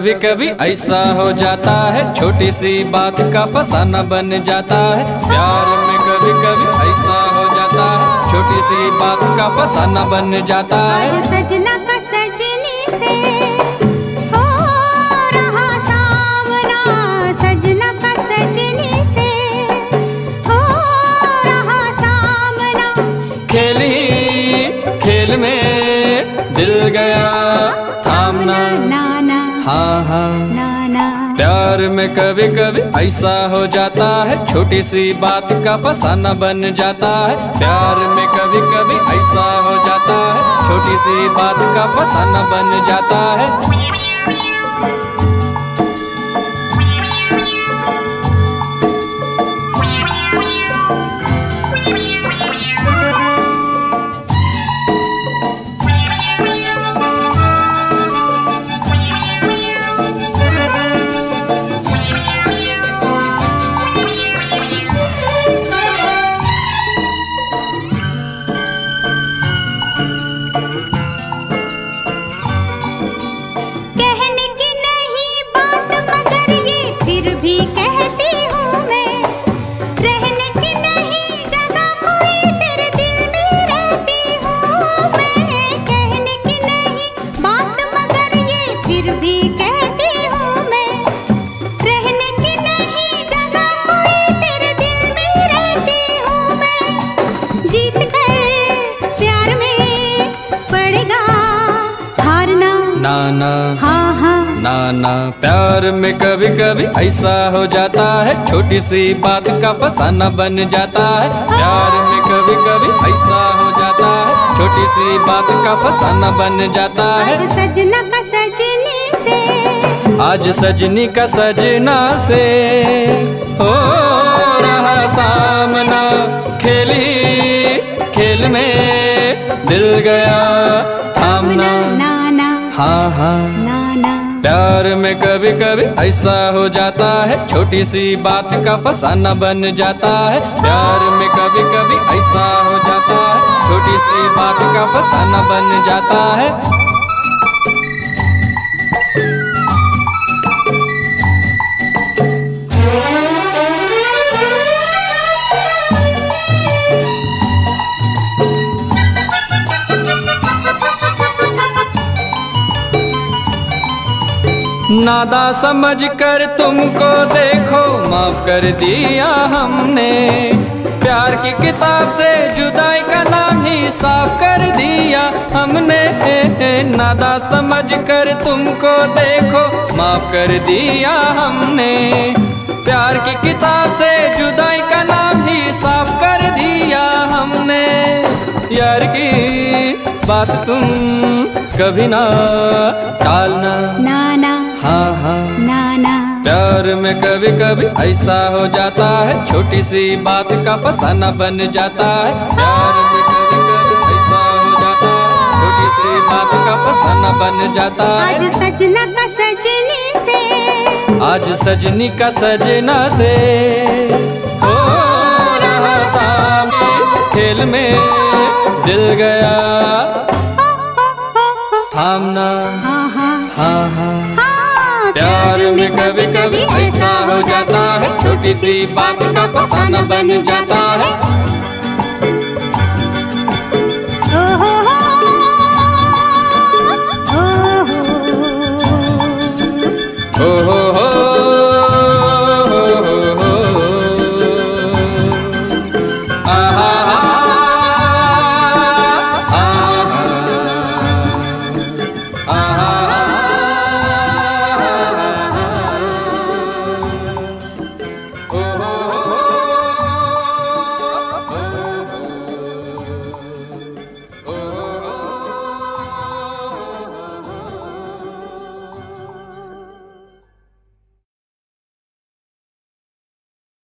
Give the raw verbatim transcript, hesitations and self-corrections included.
कभी कभी ऐसा हो जाता है, छोटी सी बात का फसाना बन जाता है। प्यार में कभी कभी ऐसा हो जाता है, छोटी सी बात का फसाना बन जाता है। आज सजना का सजनी से हो रहा सामना, सजना का सजनी से हो रहा सामना। खेली खेल में दिल गया थामना, नाना हाँ हाँ नाना। प्यार में कभी कभी ऐसा हो जाता है, छोटी सी बात का फसाना बन जाता है। प्यार में कभी कभी ऐसा हो जाता है, छोटी सी बात का फसाना बन जाता है। फिर भी कहती हूँ मैं, रहने की नहीं जगह कोई तेरे दिल में रहती हूँ मैं। कहने की नहीं बात मगर ये फिर भी कहती हूँ मैं, रहने की नहीं जगह कोई तेरे दिल में रहती हूँ मैं। जीत कर प्यार में पड़ेगा हारना, नाना हाँ हाँ नाना। प्यार में कभी कभी ऐसा हो जाता है, छोटी सी बात का फसाना बन जाता है। प्यार में कभी कभी ऐसा हो जाता है, छोटी सी बात का फसाना बन जाता है। आज सजना का सजनी से, आज सजनी का सजना से हो रहा सामना। खेली खेल में दिल गया थामना, नाना हाँ हाँ नाना। प्यार में कभी कभी ऐसा हो जाता है, छोटी सी बात का फसाना बन जाता है। प्यार में कभी कभी ऐसा हो जाता है, छोटी सी बात का फसाना बन जाता है। नादा समझ कर तुमको देखो माफ कर दिया हमने, प्यार की किताब से जुदाई का नाम ही साफ कर दिया हमने। नादा समझ कर तुमको देखो माफ कर दिया हमने, प्यार की किताब से जुदाई का नाम ही साफ कर दिया हमने। यार की बात तुम कभी ना टालना, नाना हाँ हाँ नाना। प्यार में कभी कभी ऐसा हो जाता है, छोटी सी बात का फसाना बन जाता है। प्यार में कभी कभी ऐसा हो जाता है, छोटी सी बात का फसाना बन जाता है। आज सजना का सजनी से, आज सजनी का सजना से हो रहा सामने। खेल में दिल गया थामना, हाँ हाँ हाँ हाँ। हाँ। प्यार में कभी कभी ऐसा हो जाता है, छोटी सी बात का फसाना बन जाता है। ओ हो हो, ओ हो ओ हो